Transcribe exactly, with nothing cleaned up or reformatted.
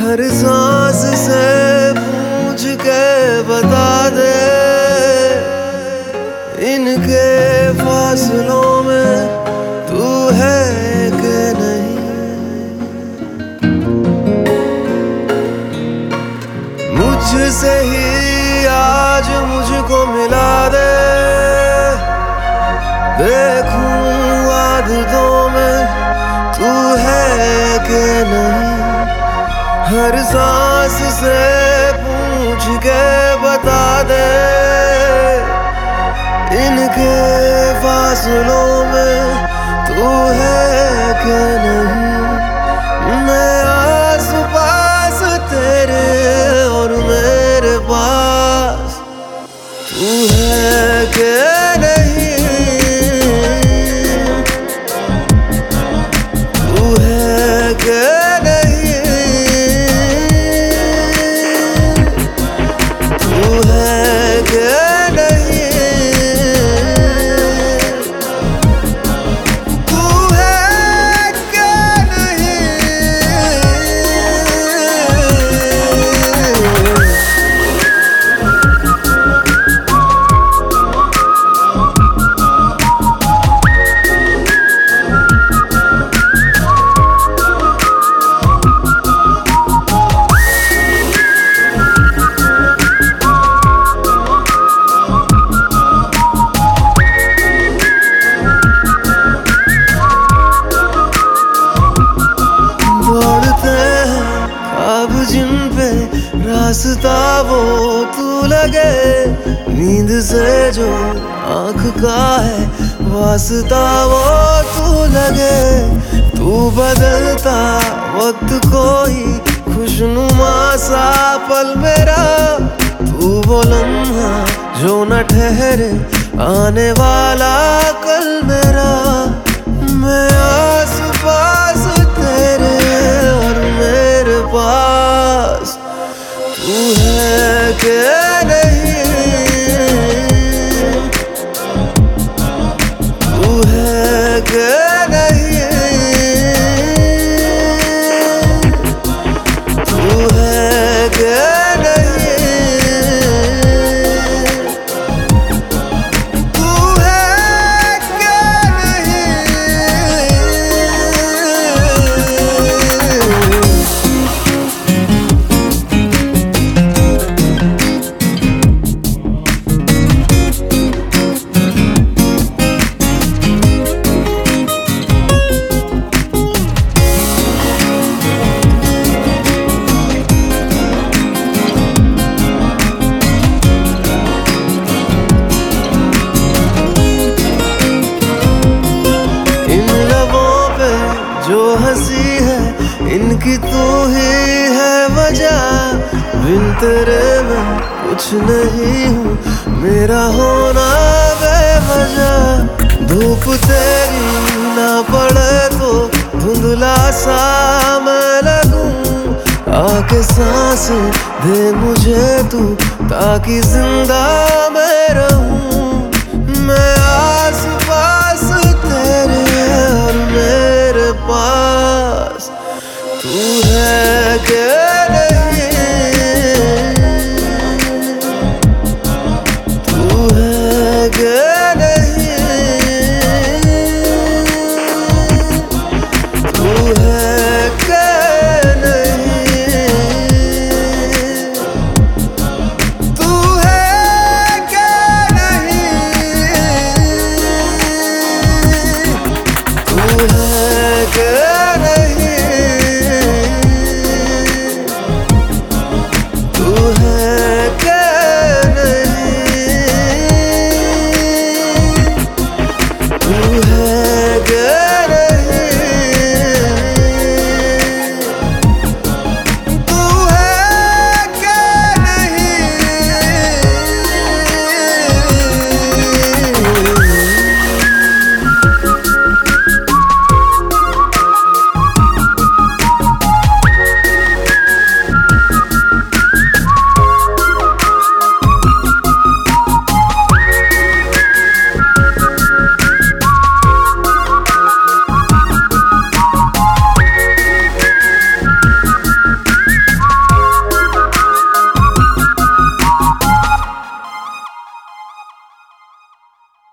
हर सांस से पूछ के बता दे, इनके फासलों में तू है कि नहीं। मुझसे ही आज मुझको मिला दे, देखूं आदतों में तू है कि नहीं। हर सांस से पूछ के बता दे, इनके फासलों में तू है कि नहीं। मैं आस पास तेरे और मेरे पास तू है कि नहीं। तू है कि जिन पे रास्ता वो तू लगे, नींद से जो आँख का है वास्ता वो तू लगे। तू बदलता वक्त कोई खुशनुमा सा पल मेरा, तू वो लम्हा जो न ठहरे आने वाला कल मेरा। मैं आस पास तेरे और मेरे पास तू है कि नहीं। तू है कि नहीं। तू है कि नहीं। तू है कि नहीं। जो हंसी है इनकी तू ही है वजह, बिन तेरे मैं कुछ नहीं हूँ, मेरा होना बेवजह। धूप तेरी ना पड़े तो धुंधला सा मैं लगूं, आके सांस दे मुझे तू ताकि जिंदा मैं रहूं।